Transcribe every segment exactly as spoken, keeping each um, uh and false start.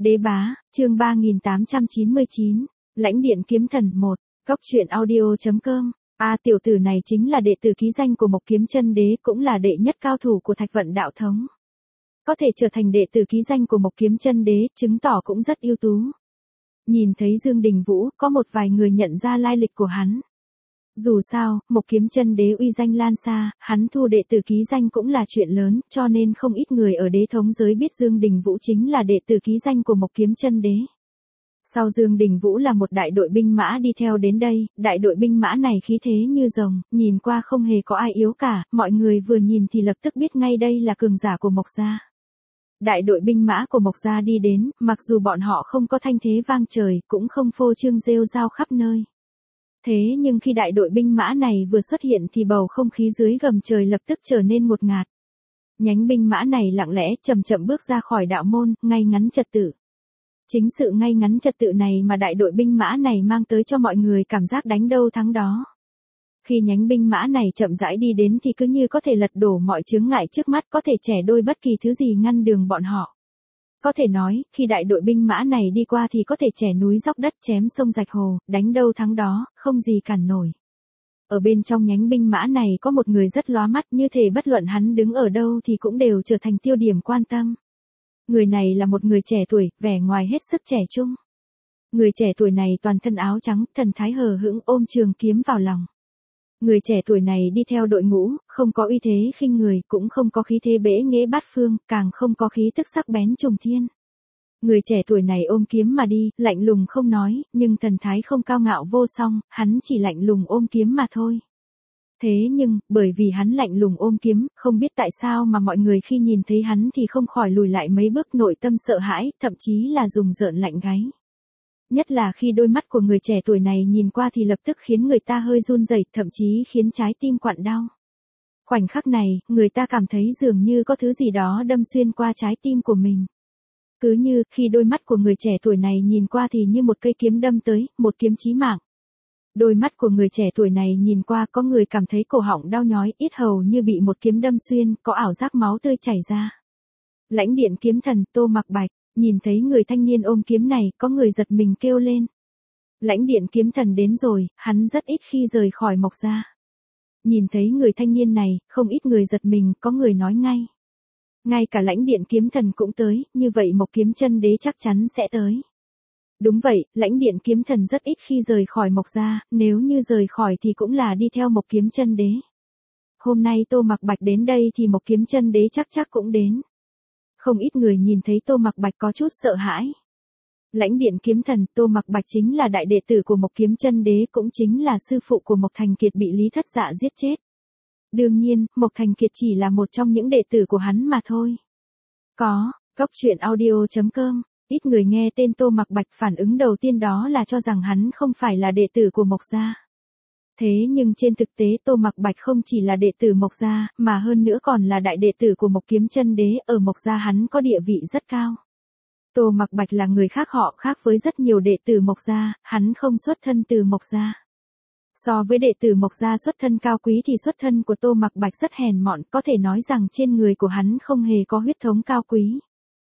Đế bá, chương ba nghìn tám trăm chín mươi chín, Lãnh điện kiếm thần một, Cốc truyện audio.com. A tiểu tử này chính là đệ tử ký danh của Mộc Kiếm Chân Đế, cũng là đệ nhất cao thủ của Thạch Vận đạo thống. Có thể trở thành đệ tử ký danh của Mộc Kiếm Chân Đế, chứng tỏ cũng rất ưu tú. Nhìn thấy Dương Đình Vũ, có một vài người nhận ra lai lịch của hắn. Dù sao, Mộc Kiếm Chân Đế uy danh lan xa, hắn thu đệ tử ký danh cũng là chuyện lớn, cho nên không ít người ở đế thống giới biết Dương Đình Vũ chính là đệ tử ký danh của Mộc Kiếm Chân Đế. Sau Dương Đình Vũ là một đại đội binh mã đi theo đến đây, đại đội binh mã này khí thế như rồng, nhìn qua không hề có ai yếu cả, mọi người vừa nhìn thì lập tức biết ngay đây là cường giả của Mộc gia. Đại đội binh mã của Mộc gia đi đến, mặc dù bọn họ không có thanh thế vang trời, cũng không phô trương rêu rao khắp nơi. Thế nhưng khi đại đội binh mã này vừa xuất hiện thì bầu không khí dưới gầm trời lập tức trở nên ngột ngạt. Nhánh binh mã này lặng lẽ chậm chậm bước ra khỏi đạo môn, ngay ngắn trật tự. Chính sự ngay ngắn trật tự này mà đại đội binh mã này mang tới cho mọi người cảm giác đánh đâu thắng đó. Khi nhánh binh mã này chậm rãi đi đến thì cứ như có thể lật đổ mọi chướng ngại trước mắt, có thể chẻ đôi bất kỳ thứ gì ngăn đường bọn họ. Có thể nói, khi đại đội binh mã này đi qua thì có thể chẻ núi dốc đất, chém sông rạch hồ, đánh đâu thắng đó, không gì cản nổi. Ở bên trong nhánh binh mã này có một người rất lóa mắt, như thể bất luận hắn đứng ở đâu thì cũng đều trở thành tiêu điểm quan tâm. Người này là một người trẻ tuổi, vẻ ngoài hết sức trẻ trung. Người trẻ tuổi này toàn thân áo trắng, thần thái hờ hững, ôm trường kiếm vào lòng. Người trẻ tuổi này đi theo đội ngũ, không có uy thế khinh người, cũng không có khí thế bẽ nghễ bát phương, càng không có khí tức sắc bén trùng thiên. Người trẻ tuổi này ôm kiếm mà đi, lạnh lùng không nói, nhưng thần thái không cao ngạo vô song, hắn chỉ lạnh lùng ôm kiếm mà thôi. Thế nhưng, bởi vì hắn lạnh lùng ôm kiếm, không biết tại sao mà mọi người khi nhìn thấy hắn thì không khỏi lùi lại mấy bước, nội tâm sợ hãi, thậm chí là rùng rợn lạnh gáy. Nhất là khi đôi mắt của người trẻ tuổi này nhìn qua thì lập tức khiến người ta hơi run rẩy, thậm chí khiến trái tim quặn đau. Khoảnh khắc này, người ta cảm thấy dường như có thứ gì đó đâm xuyên qua trái tim của mình. Cứ như, khi đôi mắt của người trẻ tuổi này nhìn qua thì như một cây kiếm đâm tới, một kiếm chí mạng. Đôi mắt của người trẻ tuổi này nhìn qua, có người cảm thấy cổ họng đau nhói, yết hầu như bị một kiếm đâm xuyên, có ảo giác máu tươi chảy ra. Lãnh điện kiếm thần, Tô Mặc Bạch, nhìn thấy người thanh niên ôm kiếm này, có người giật mình kêu lên. Lãnh điện kiếm thần đến rồi, hắn rất ít khi rời khỏi Mộc gia. Nhìn thấy người thanh niên này, không ít người giật mình, có người nói ngay. Ngay cả lãnh điện kiếm thần cũng tới, như vậy Mộc Kiếm Chân Đế chắc chắn sẽ tới. Đúng vậy, lãnh điện kiếm thần rất ít khi rời khỏi Mộc gia, nếu như rời khỏi thì cũng là đi theo Mộc Kiếm Chân Đế. Hôm nay Tô Mặc Bạch đến đây thì Mộc Kiếm Chân Đế chắc chắc cũng đến. Không ít người nhìn thấy Tô Mặc Bạch có chút sợ hãi. Lãnh điện kiếm thần, Tô Mặc Bạch chính là đại đệ tử của Mộc Kiếm Chân Đế, cũng chính là sư phụ của Mộc Thành Kiệt bị Lý Thất Dạ giết chết. Đương nhiên, Mộc Thành Kiệt chỉ là một trong những đệ tử của hắn mà thôi. Có, Cốc truyện audio.com. Ít người nghe tên Tô Mặc Bạch, phản ứng đầu tiên đó là cho rằng hắn không phải là đệ tử của Mộc gia. Thế nhưng trên thực tế Tô Mặc Bạch không chỉ là đệ tử Mộc gia, mà hơn nữa còn là đại đệ tử của Mộc Kiếm Chân Đế, ở Mộc gia hắn có địa vị rất cao. Tô Mặc Bạch là người khác họ, khác với rất nhiều đệ tử Mộc gia, hắn không xuất thân từ Mộc gia. So với đệ tử Mộc gia xuất thân cao quý thì xuất thân của Tô Mặc Bạch rất hèn mọn, có thể nói rằng trên người của hắn không hề có huyết thống cao quý.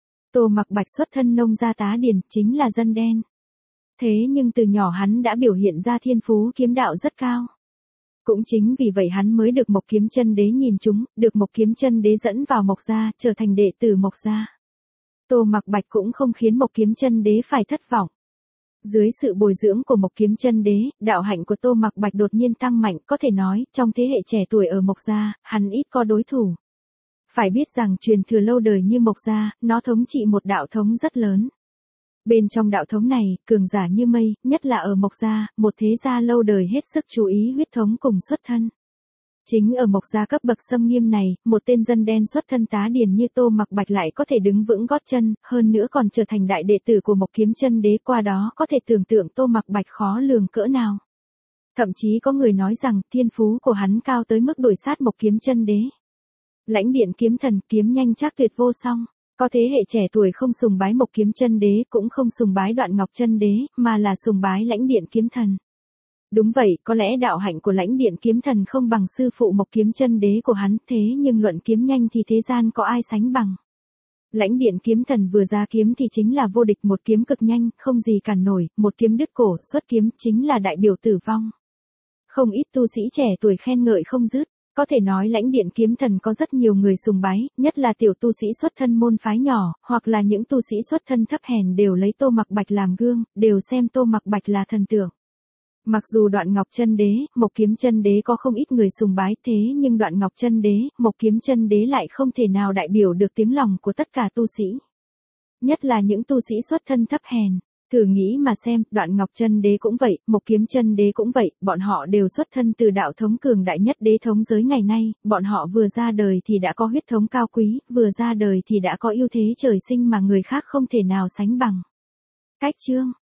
Tô Mặc Bạch xuất thân nông gia tá điền, chính là dân đen. Thế nhưng từ nhỏ hắn đã biểu hiện ra thiên phú kiếm đạo rất cao. Cũng chính vì vậy hắn mới được Mộc Kiếm Chân Đế nhìn trúng, được Mộc Kiếm Chân Đế dẫn vào Mộc gia, trở thành đệ tử Mộc gia. Tô Mặc Bạch cũng không khiến Mộc Kiếm Chân Đế phải thất vọng. Dưới sự bồi dưỡng của Mộc Kiếm Chân Đế, đạo hạnh của Tô Mặc Bạch đột nhiên tăng mạnh, có thể nói, trong thế hệ trẻ tuổi ở Mộc gia, hắn ít có đối thủ. Phải biết rằng truyền thừa lâu đời như Mộc gia, nó thống trị một đạo thống rất lớn. Bên trong đạo thống này, cường giả như mây, nhất là ở Mộc gia, một thế gia lâu đời hết sức chú ý huyết thống cùng xuất thân. Chính ở Mộc gia cấp bậc xâm nghiêm này, một tên dân đen xuất thân tá điền như Tô Mặc Bạch lại có thể đứng vững gót chân, hơn nữa còn trở thành đại đệ tử của Mộc Kiếm Chân Đế, qua đó có thể tưởng tượng Tô Mặc Bạch khó lường cỡ nào. Thậm chí có người nói rằng thiên phú của hắn cao tới mức đuổi sát Mộc Kiếm Chân Đế. Lãnh điện kiếm thần, kiếm nhanh chắc tuyệt vô song. Có thế hệ trẻ tuổi không sùng bái Mộc Kiếm Chân Đế, cũng không sùng bái Đoạn Ngọc Chân Đế, mà là sùng bái lãnh điện kiếm thần. Đúng vậy, có lẽ đạo hạnh của lãnh điện kiếm thần không bằng sư phụ Mộc Kiếm Chân Đế của hắn, thế nhưng luận kiếm nhanh thì thế gian có ai sánh bằng. Lãnh điện kiếm thần vừa ra kiếm thì chính là vô địch, một kiếm cực nhanh, không gì cản nổi, một kiếm đứt cổ, xuất kiếm chính là đại biểu tử vong. Không ít tu sĩ trẻ tuổi khen ngợi không dứt, có thể nói lãnh điện kiếm thần có rất nhiều người sùng bái, nhất là tiểu tu sĩ xuất thân môn phái nhỏ, hoặc là những tu sĩ xuất thân thấp hèn đều lấy Tô Mặc Bạch làm gương, đều xem Tô Mặc Bạch là thần tượng. Mặc dù Đoạn Ngọc Chân Đế, Mộc Kiếm Chân Đế có không ít người sùng bái, thế nhưng Đoạn Ngọc Chân Đế, Mộc Kiếm Chân Đế lại không thể nào đại biểu được tiếng lòng của tất cả tu sĩ. Nhất là những tu sĩ xuất thân thấp hèn. Thử nghĩ mà xem, Đoạn Ngọc Chân Đế cũng vậy, Mộc Kiếm Chân Đế cũng vậy, bọn họ đều xuất thân từ đạo thống cường đại nhất đế thống giới ngày nay, bọn họ vừa ra đời thì đã có huyết thống cao quý, vừa ra đời thì đã có ưu thế trời sinh mà người khác không thể nào sánh bằng. Cách chương